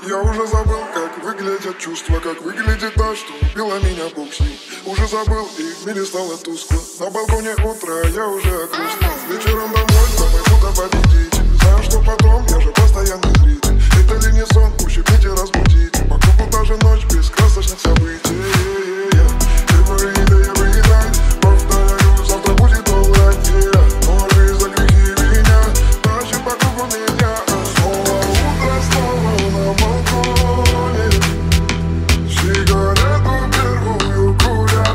Я уже забыл, как выглядят чувства, как выглядит та, что убила меня Бог с ней. Уже забыл, и в мире стало тускло. На балконе утро, я уже окружил. Вечером домой, домой буду победитель. Знаю, что потом, я же постоянный зритель. Это ли не сон, ущипните, разбудите. По кругу даже ночь без красочных событий. Every night, повторяю, завтра будет alright, yeah. Но жизнь за грехи меня тащит по кругу меня. Снова утро, снова на балконе, сигарету первую куря.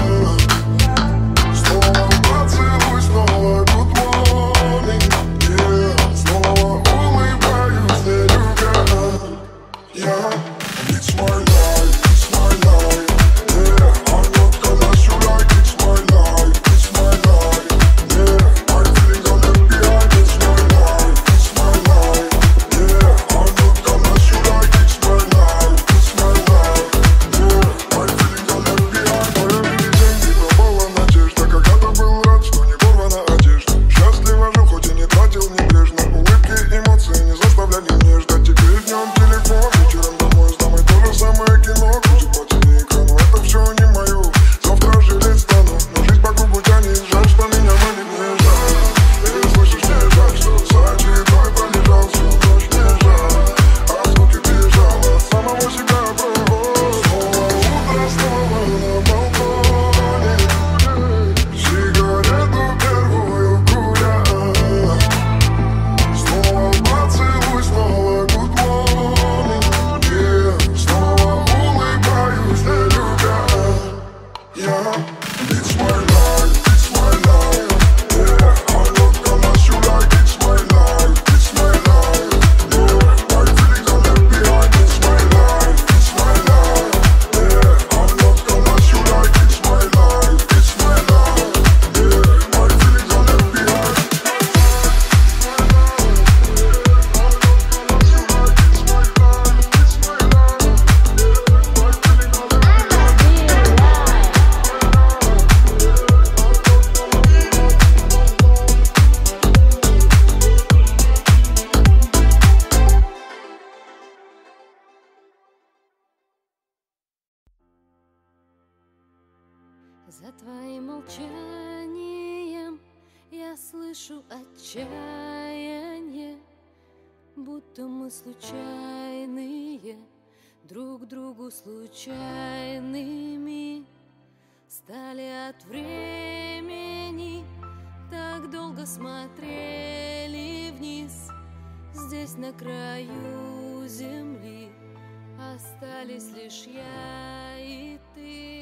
Снова поцелуй, снова good morning, yeah. Снова улыбаюсь, не любя. It's my life, it's my life, yeah. I'm not gonna shoot like it's my life, it's my life, yeah. My feelings are left behind, it's my life, yeah. I'm not gonna shoot like it's my life, yeah. My feelings are left behind. Моя жизнь не пропала надежда, когда-то был рад, что не порвана одежда. Счастливо жил, хоть и не тратил небрежно. Улыбки, эмоции не заставляли мне ждать. Теперь днем телефон, вечером домой с домой. То же самое кино, крутит по телеэкрану. Это все не мое, завтра жалеть стану. Но жизнь по кругу тянет, жаль, что меня манит, мне жаль. Ты слышишь, мне жаль, что за очередной пролежал всю ночь, мне жаль. А сколько бежала, самого себя провод. Снова утро, снова на балконе, сигарету первую куря. Снова поцелуй, снова good morning, yeah. Снова улыбаюсь, не любя. It's my life, it's my life, yeah. I'm not gonna shoot like it's my life, it's my life, yeah. My feelings are left behind, it's my life, yeah. I'm not gonna shoot like it's my life, it's my life, yeah. My feelings are left behind. За твоим молчанием я слышу отчаяние, будто мы случайные, друг другу случайными стали от времени. Так долго смотрели вниз, здесь на краю земли остались лишь я и ты.